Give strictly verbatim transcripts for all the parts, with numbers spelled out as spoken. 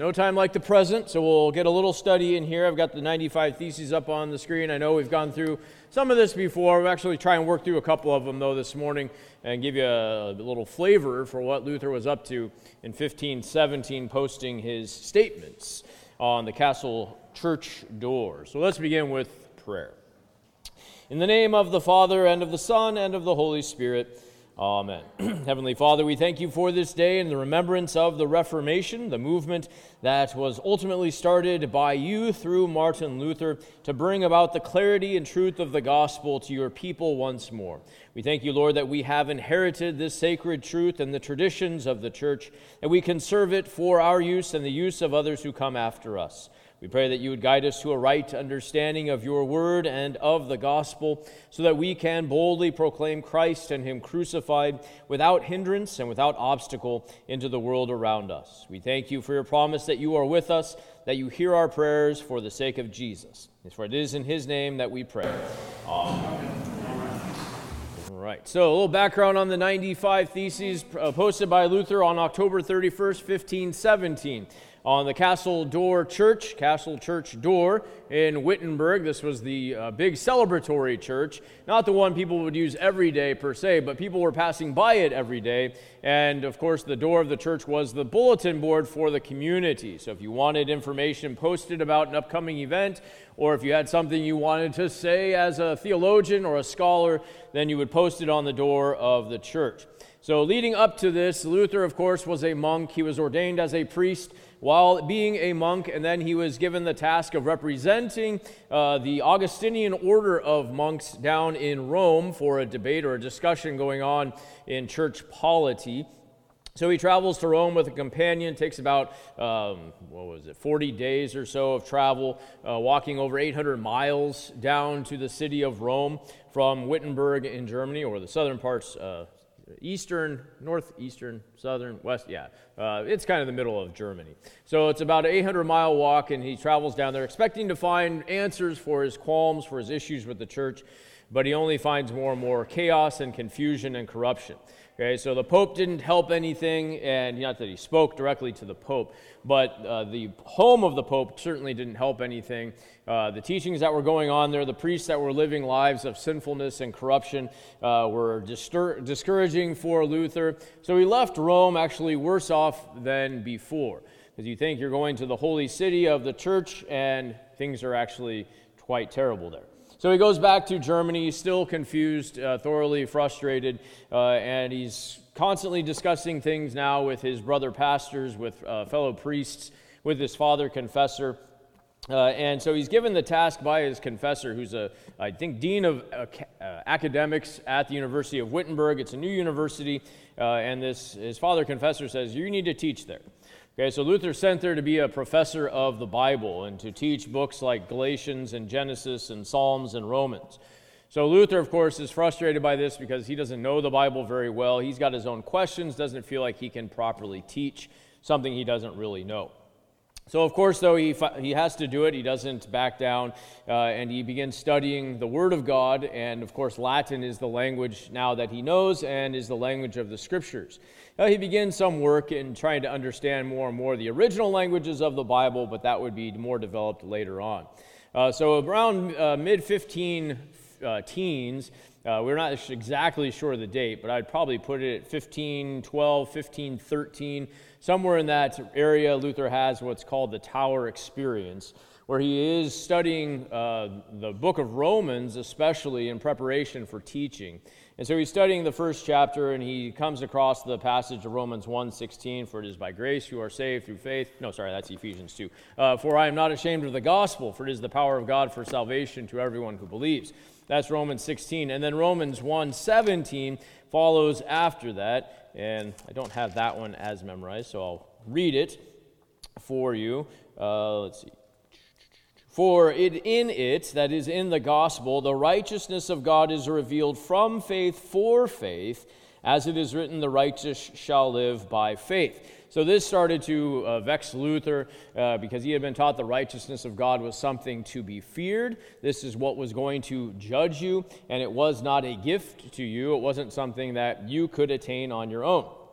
No time like the present, so we'll get a little study in here. I've got the ninety-five Theses up on the screen. I know we've gone through some of this before. We'll actually try and work through a couple of them, though, this morning and give you a, a little flavor for what Luther was up to in fifteen seventeen, posting his statements on the castle church door. So let's begin with prayer. In the name of the Father, and of the Son, and of the Holy Spirit, Amen. Heavenly Father, we thank you for this day and the remembrance of the Reformation, the movement that was ultimately started by you through Martin Luther to bring about the clarity and truth of the gospel to your people once more. We thank you, Lord, that we have inherited this sacred truth and the traditions of the church, and we conserve it for our use and the use of others who come after us. We pray that you would guide us to a right understanding of your word and of the gospel so that we can boldly proclaim Christ and him crucified without hindrance and without obstacle into the world around us. We thank you for your promise that you are with us, that you hear our prayers for the sake of Jesus. For it is in his name that we pray. Amen. All right, so a little background on the ninety-five Theses uh, posted by Luther on October thirty-first, fifteen seventeen. On the Castle Door Church, Castle Church Door in Wittenberg. This was the uh, big celebratory church, not the one people would use every day per se, but people were passing by it every day. And of course, the door of the church was the bulletin board for the community. So if you wanted information posted about an upcoming event, or if you had something you wanted to say as a theologian or a scholar, then you would post it on the door of the church. So leading up to this, Luther, of course, was a monk. He was ordained as a priest while being a monk, and then he was given the task of representing uh, the Augustinian order of monks down in Rome for a debate or a discussion going on in church polity. So he travels to Rome with a companion. Takes about, um, what was it, forty days or so of travel, uh, walking over eight hundred miles down to the city of Rome from Wittenberg in Germany, or the southern parts, uh, eastern, northeastern, southern, west, yeah. Uh, it's kind of the middle of Germany. So it's about an eight hundred mile walk, and he travels down there expecting to find answers for his qualms, for his issues with the church, but he only finds more and more chaos and confusion and corruption. Okay, so the Pope didn't help anything, and not that he spoke directly to the Pope, but uh, the home of the Pope certainly didn't help anything. Uh, the teachings that were going on there, the priests that were living lives of sinfulness and corruption uh, were distur- discouraging for Luther. So he left Rome actually worse off than before, because you think you're going to the holy city of the church, and things are actually quite terrible there. So he goes back to Germany, still confused, uh, thoroughly frustrated, uh, and he's constantly discussing things now with his brother pastors, with uh, fellow priests, with his father confessor. Uh, and so he's given the task by his confessor, who's a, I think, dean of uh, uh, academics at the University of Wittenberg. It's a new university, uh, and this his father confessor says, you need to teach there. Okay, so Luther sent there to be a professor of the Bible and to teach books like Galatians and Genesis and Psalms and Romans. So Luther, of course, is frustrated by this because he doesn't know the Bible very well. He's got his own questions, doesn't feel like he can properly teach something he doesn't really know. So, of course, though, he he has to do it. He doesn't back down, uh, and he begins studying the Word of God. And, of course, Latin is the language now that he knows and is the language of the Scriptures. Uh, he begins some work in trying to understand more and more the original languages of the Bible, but that would be more developed later on. Uh, so around uh, mid-fifteen uh, teens, uh, we're not exactly sure of the date, but I'd probably put it at fifteen twelve, fifteen thirteen. Somewhere in that area, Luther has what's called the Tower Experience, where he is studying uh, the book of Romans, especially in preparation for teaching. And so he's studying the first chapter, and he comes across the passage of Romans one sixteen, for it is by grace you are saved through faith. No, sorry, that's Ephesians two. Uh, for I am not ashamed of the gospel, for it is the power of God for salvation to everyone who believes. That's Romans sixteen. And then Romans one seventeen follows after that. And I don't have that one as memorized, so I'll read it for you. Uh, let's see. For it, in it, that is in the gospel, the righteousness of God is revealed from faith for faith, as it is written, the righteous shall live by faith. So this started to uh, vex Luther uh, because he had been taught the righteousness of God was something to be feared. This is what was going to judge you, and it was not a gift to you. It wasn't something that you could attain on your own.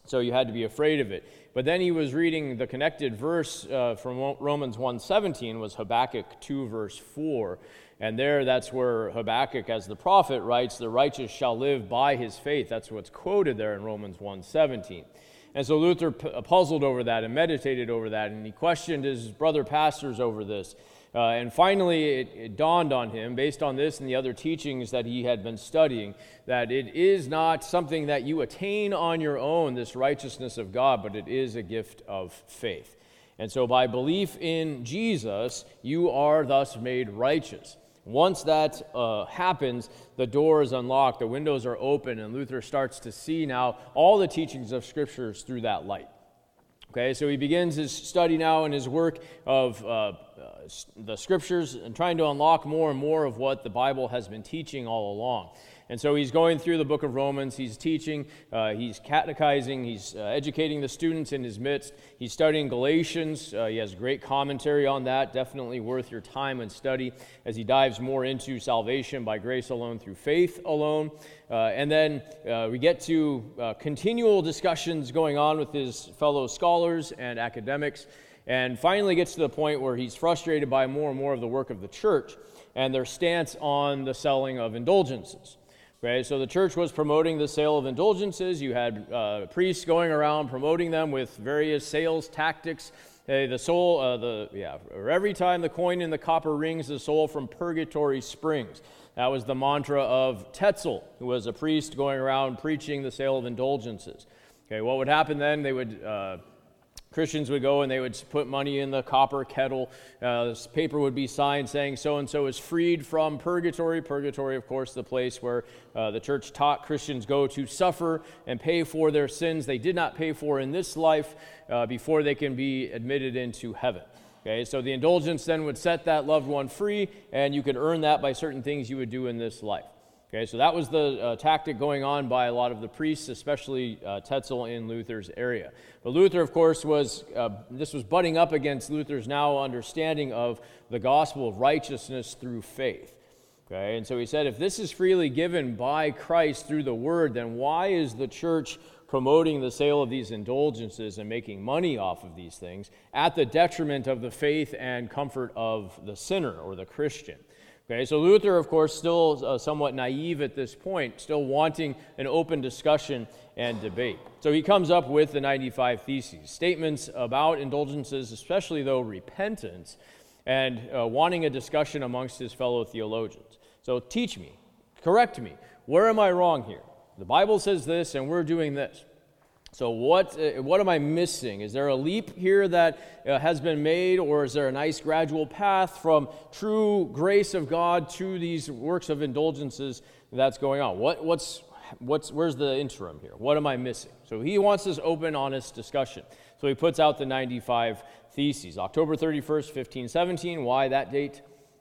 So you had to be afraid of it. But then he was reading the connected verse uh, from Romans one seventeen, was Habakkuk two, verse four. And there, that's where Habakkuk, as the prophet, writes, the righteous shall live by his faith. That's what's quoted there in Romans one seventeen. And so Luther p- puzzled over that and meditated over that, and he questioned his brother pastors over this. Uh, and finally, it, it dawned on him, based on this and the other teachings that he had been studying, that it is not something that you attain on your own, this righteousness of God, but it is a gift of faith. And so by belief in Jesus, you are thus made righteous. Once that uh, happens, the door is unlocked, the windows are open, and Luther starts to see now all the teachings of Scriptures through that light. Okay, so he begins his study now and his work of uh, uh, the Scriptures and trying to unlock more and more of what the Bible has been teaching all along. And so he's going through the book of Romans, he's teaching, uh, he's catechizing, he's uh, educating the students in his midst, he's studying Galatians, uh, he has great commentary on that, definitely worth your time and study as he dives more into salvation by grace alone through faith alone. Uh, and then uh, we get to uh, continual discussions going on with his fellow scholars and academics, and finally gets to the point where he's frustrated by more and more of the work of the church and their stance on the selling of indulgences. Okay, so the church was promoting the sale of indulgences. You had uh, priests going around promoting them with various sales tactics. Hey, the soul, uh, the yeah, or every time the coin in the copper rings, the soul from purgatory springs. That was the mantra of Tetzel, who was a priest going around preaching the sale of indulgences. Okay, what would happen then? They would uh, Christians would go and they would put money in the copper kettle. Uh, this paper would be signed saying so-and-so is freed from purgatory. Purgatory, of course, the place where uh, the church taught Christians go to suffer and pay for their sins they did not pay for in this life uh, before they can be admitted into heaven. Okay, so the indulgence then would set that loved one free, and you could earn that by certain things you would do in this life. Okay, so that was the uh, tactic going on by a lot of the priests, especially uh, Tetzel in Luther's area. But Luther, of course, was, uh, this was butting up against Luther's now understanding of the gospel of righteousness through faith. Okay, and so he said, if this is freely given by Christ through the word, then why is the church promoting the sale of these indulgences and making money off of these things at the detriment of the faith and comfort of the sinner or the Christian? Okay, so Luther, of course, still uh, somewhat naive at this point, still wanting an open discussion and debate. So he comes up with the ninety-five Theses, statements about indulgences, especially though repentance, and uh, wanting a discussion amongst his fellow theologians. So teach me, correct me, where am I wrong here? The Bible says this, and we're doing this. So what uh, what am I missing? Is there a leap here that uh, has been made, or is there a nice gradual path from true grace of God to these works of indulgences that's going on? What what's what's where's the interim here? What am I missing? So he wants this open, honest discussion. So he puts out the ninety-five Theses. October thirty-first, fifteen seventeen. Why that date?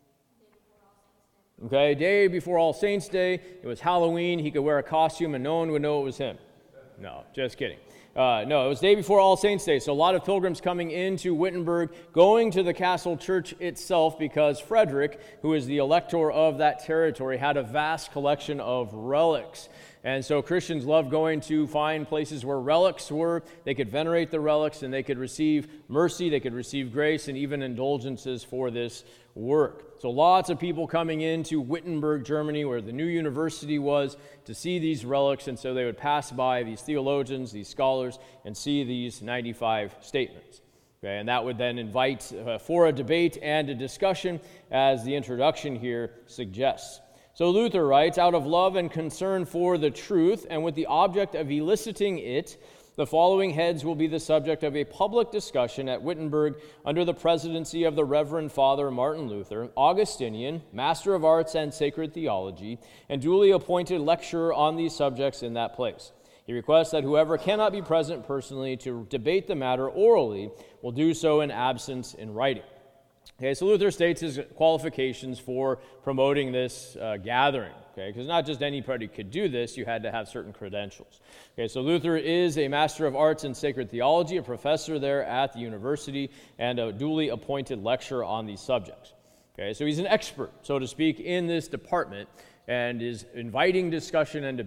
Okay, day before All Saints' Day. It was Halloween. He could wear a costume and no one would know it was him. No, just kidding. Uh, no, it was day before All Saints' Day, so a lot of pilgrims coming into Wittenberg, going to the castle church itself because Frederick, who is the elector of that territory, had a vast collection of relics. And so Christians loved going to find places where relics were. They could venerate the relics and they could receive mercy, they could receive grace, and even indulgences for this work. So lots of people coming into Wittenberg, Germany, where the new university was, to see these relics, and so they would pass by these theologians, these scholars, and see these ninety-five statements. Okay, and that would then invite uh, for a debate and a discussion, as the introduction here suggests. So Luther writes, out of love and concern for the truth, and with the object of eliciting it, the following heads will be the subject of a public discussion at Wittenberg under the presidency of the Reverend Father Martin Luther, Augustinian, Master of Arts and Sacred Theology, and duly appointed lecturer on these subjects in that place. He requests that whoever cannot be present personally to debate the matter orally will do so in absence in writing. Okay, so Luther states his qualifications for promoting this uh, gathering, okay, because not just anybody could do this, you had to have certain credentials. Okay, so Luther is a Master of Arts in Sacred Theology, a professor there at the university, and a duly appointed lecturer on these subjects. Okay, so he's an expert, so to speak, in this department, and is inviting discussion and debate.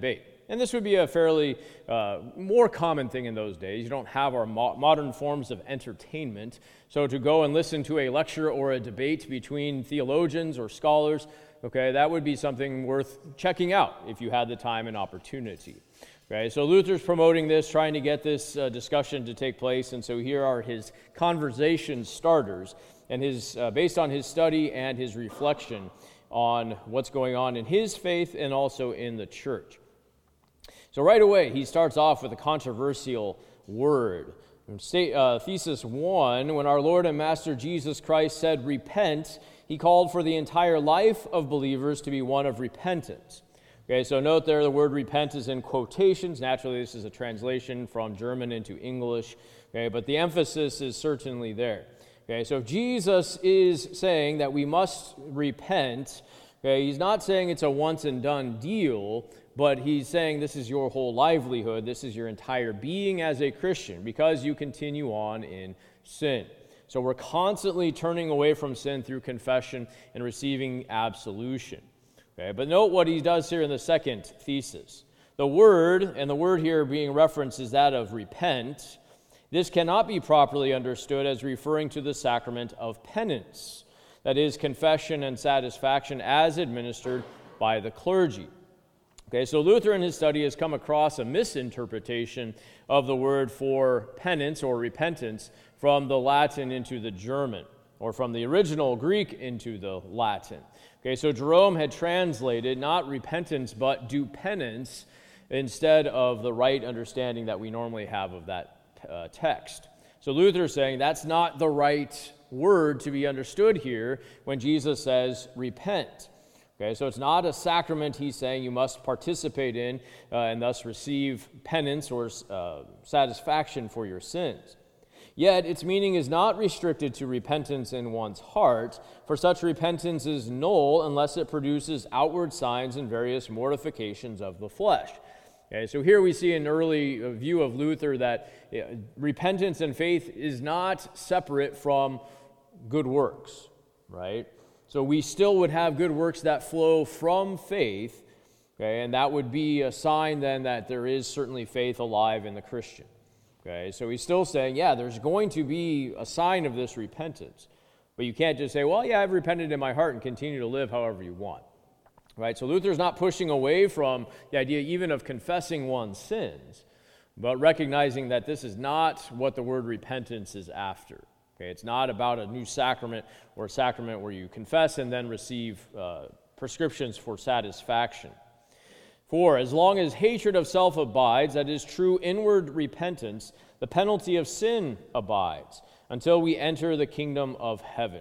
And this would be a fairly uh, more common thing in those days. You don't have our mo- modern forms of entertainment. So to go and listen to a lecture or a debate between theologians or scholars, okay, that would be something worth checking out if you had the time and opportunity. Okay, so Luther's promoting this, trying to get this uh, discussion to take place, and so here are his conversation starters, and his uh, based on his study and his reflection on what's going on in his faith and also in the church. So right away, he starts off with a controversial word. In state, uh, thesis one, when our Lord and Master Jesus Christ said, "Repent," he called for the entire life of believers to be one of repentance. Okay, so note there the word repent is in quotations. Naturally, this is a translation from German into English, okay, but the emphasis is certainly there. Okay, so if Jesus is saying that we must repent, okay, he's not saying it's a once and done deal, but he's saying this is your whole livelihood, this is your entire being as a Christian, because you continue on in sin. So we're constantly turning away from sin through confession and receiving absolution. Okay, but note what he does here in the second thesis. The word, and the word here being referenced is that of repent. This cannot be properly understood as referring to the sacrament of penance, that is, confession and satisfaction as administered by the clergy. Okay, so Luther in his study has come across a misinterpretation of the word for penance or repentance from the Latin into the German, or from the original Greek into the Latin. Okay, so Jerome had translated not repentance but do penance instead of the right understanding that we normally have of that uh, text. So Luther is saying that's not the right word to be understood here when Jesus says repent. Okay, so it's not a sacrament he's saying you must participate in uh, and thus receive penance or uh, satisfaction for your sins. Yet its meaning is not restricted to repentance in one's heart, for such repentance is null unless it produces outward signs and various mortifications of the flesh. Okay, so here we see an early view of Luther that you know, repentance and faith is not separate from good works, right? So we still would have good works that flow from faith, okay, and that would be a sign then that there is certainly faith alive in the Christian. Okay, so he's still saying, yeah, there's going to be a sign of this repentance. But you can't just say, well, yeah, I've repented in my heart and continue to live however you want. Right? So Luther's not pushing away from the idea even of confessing one's sins, but recognizing that this is not what the word repentance is after. Okay, it's not about a new sacrament or a sacrament where you confess and then receive uh, prescriptions for satisfaction. For as long as hatred of self abides, that is true inward repentance, the penalty of sin abides until we enter the kingdom of heaven.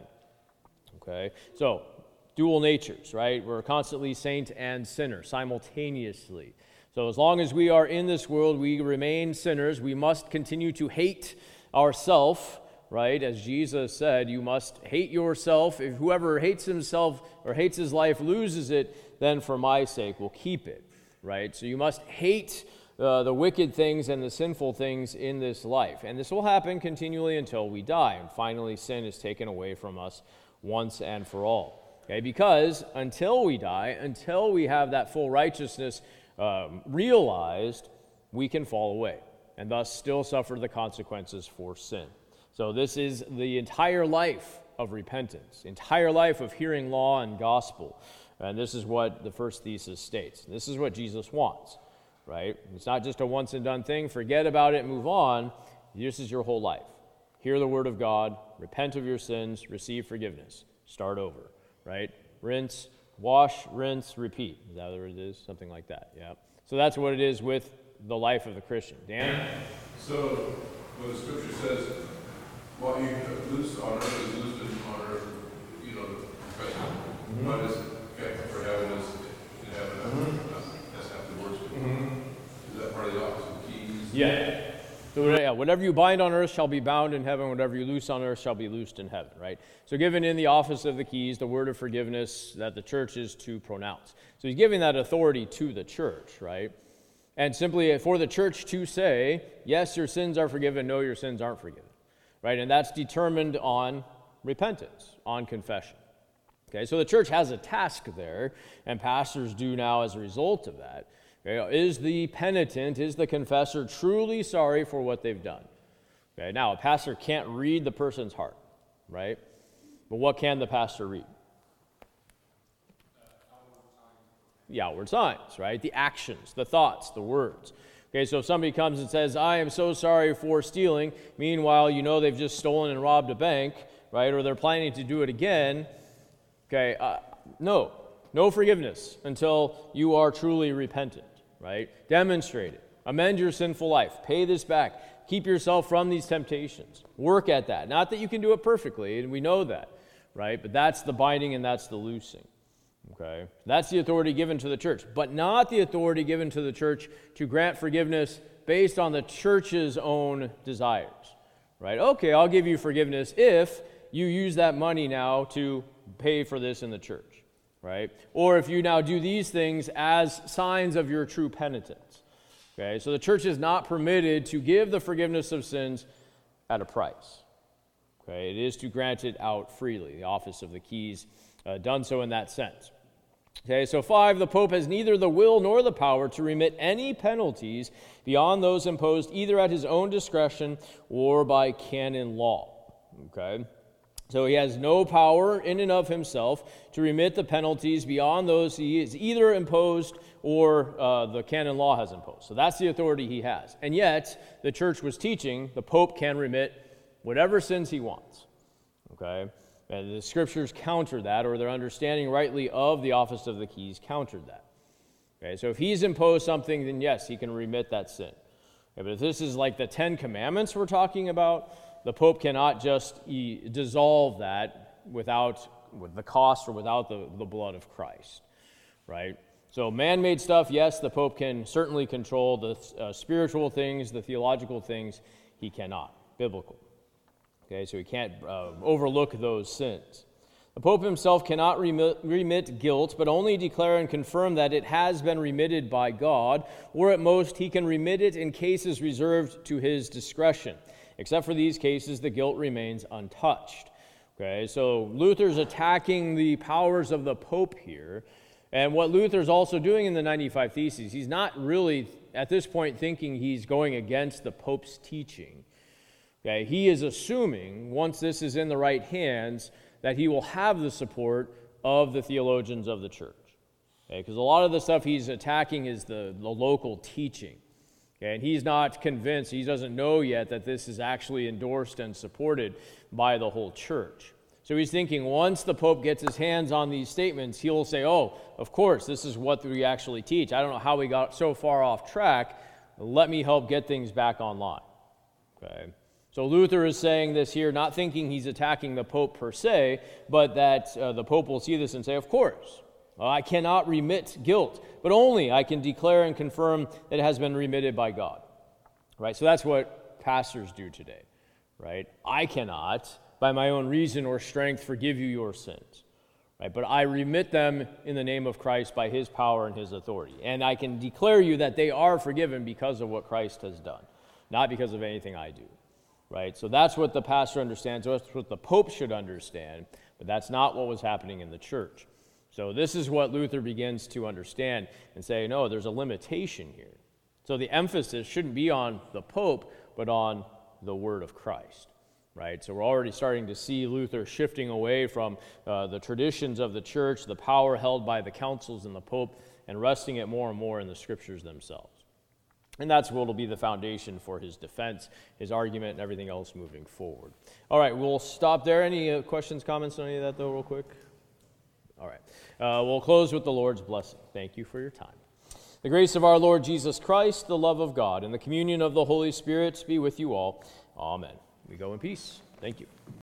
Okay, so dual natures, right? We're constantly saint and sinner simultaneously. So as long as we are in this world, we remain sinners. We must continue to hate ourself, right? As Jesus said, you must hate yourself. If whoever hates himself or hates his life loses it, then for my sake will keep it. Right? So you must hate uh, the wicked things and the sinful things in this life. And this will happen continually until we die. And finally, sin is taken away from us once and for all. Okay? Because until we die, until we have that full righteousness um, realized, we can fall away and thus still suffer the consequences for sin. So this is the entire life of repentance, entire life of hearing law and gospel. And this is what the first thesis states. This is what Jesus wants, right? It's not just a once and done thing. Forget about it, move on. This is your whole life. Hear the word of God, repent of your sins, receive forgiveness, start over, right? Rinse, wash, rinse, repeat. Is that what it is? Something like that, yeah. So that's what it is with the life of the Christian. Dan? So when the scripture says, what you loose on earth is loosed on earth, you know, mm-hmm. what is kept for heaven is in heaven. Mm-hmm. That's half the words. Mm-hmm. Is that part of the office of the keys? Yeah. So yeah, whatever you bind on earth shall be bound in heaven. Whatever you loose on earth shall be loosed in heaven, right? So given in the office of the keys, the word of forgiveness that the church is to pronounce. So he's giving that authority to the church, right? And simply for the church to say, yes, your sins are forgiven, no, your sins aren't forgiven, right? And that's determined on repentance, on confession. Okay, so the church has a task there, and pastors do now as a result of that. Okay? Is the penitent, is the confessor truly sorry for what they've done? Okay? Now, a pastor can't read the person's heart, right? But what can the pastor read? The outward signs, right? The actions, the thoughts, the words. Okay, so if somebody comes and says, I am so sorry for stealing, meanwhile, you know they've just stolen and robbed a bank, right? Or they're planning to do it again, okay, uh, no. No forgiveness until you are truly repentant, right? Demonstrate it. Amend your sinful life. Pay this back. Keep yourself from these temptations. Work at that. Not that you can do it perfectly, and we know that, right? But that's the binding and that's the loosing. Okay, that's the authority given to the church, but not the authority given to the church to grant forgiveness based on the church's own desires, right? Okay, I'll give you forgiveness if you use that money now to pay for this in the church, right? Or if you now do these things as signs of your true penitence. Okay, so the church is not permitted to give the forgiveness of sins at a price. Okay, it is to grant it out freely. The office of the keys uh, done so in that sense. Okay, so five, the Pope has neither the will nor the power to remit any penalties beyond those imposed either at his own discretion or by canon law. Okay, so he has no power in and of himself to remit the penalties beyond those he is either imposed or uh, the canon law has imposed. So that's the authority he has. And yet, the church was teaching the Pope can remit whatever sins he wants. Okay? And the scriptures counter that, or their understanding rightly of the office of the keys countered that. Okay, so if he's imposed something, then yes, he can remit that sin. Okay, but if this is like the Ten Commandments we're talking about, the Pope cannot just e- dissolve that without with the cost or without the, the blood of Christ. Right? So man-made stuff, yes, the Pope can certainly control. The uh, spiritual things, the theological things, he cannot. Biblical. Okay, so he can't uh, overlook those sins. The Pope himself cannot remit, remit guilt, but only declare and confirm that it has been remitted by God, or at most he can remit it in cases reserved to his discretion. Except for these cases, the guilt remains untouched. Okay, so Luther's attacking the powers of the Pope here, and what Luther's also doing in the ninety-five Theses, he's not really, at this point, thinking he's going against the Pope's teaching. Okay, he is assuming, once this is in the right hands, that he will have the support of the theologians of the church. Okay, because a lot of the stuff he's attacking is the, the local teaching. Okay, and he's not convinced, he doesn't know yet that this is actually endorsed and supported by the whole church. So he's thinking once the Pope gets his hands on these statements, he'll say, oh, of course, this is what we actually teach. I don't know how we got so far off track. Let me help get things back online. Okay. So Luther is saying this here, not thinking he's attacking the Pope per se, but that uh, the Pope will see this and say, of course, well, I cannot remit guilt, but only I can declare and confirm that it has been remitted by God. Right? So that's what pastors do today. Right? I cannot, by my own reason or strength, forgive you your sins. Right? But I remit them in the name of Christ by his power and his authority. And I can declare you that they are forgiven because of what Christ has done, not because of anything I do. Right? So that's what the pastor understands. That's what the Pope should understand. But that's not what was happening in the church. So this is what Luther begins to understand and say, no, there's a limitation here. So the emphasis shouldn't be on the Pope, but on the word of Christ. Right? So we're already starting to see Luther shifting away from uh, the traditions of the church, the power held by the councils and the Pope, and resting it more and more in the scriptures themselves. And that's what will be the foundation for his defense, his argument, and everything else moving forward. All right, we'll stop there. Any uh, questions, comments on any of that, though, real quick? All right. Uh, we'll close with the Lord's blessing. Thank you for your time. The grace of our Lord Jesus Christ, the love of God, and the communion of the Holy Spirit be with you all. Amen. We go in peace. Thank you.